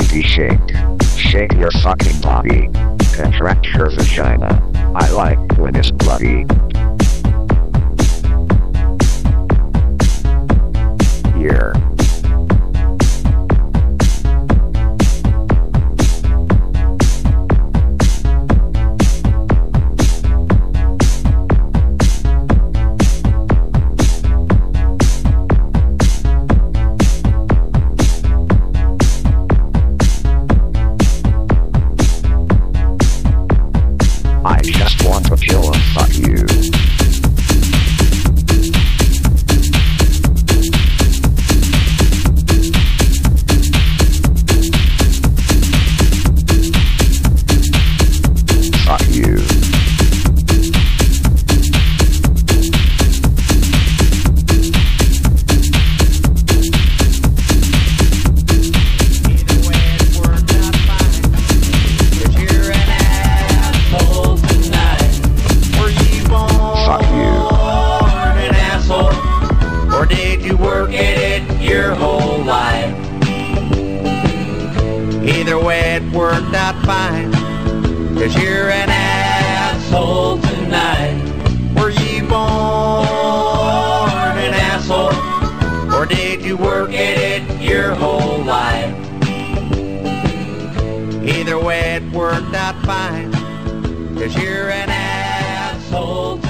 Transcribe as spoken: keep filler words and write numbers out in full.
booty shake. Shake your fucking body. Contract your vagina. I like when it's bloody. Here. I just want to kill and fuck you. Fuck you. Your whole life. Either way it worked out fine, 'cause you're an asshole tonight. Were you born an asshole, or did you work at it your whole life? Either way it worked out fine, 'cause you're an asshole tonight.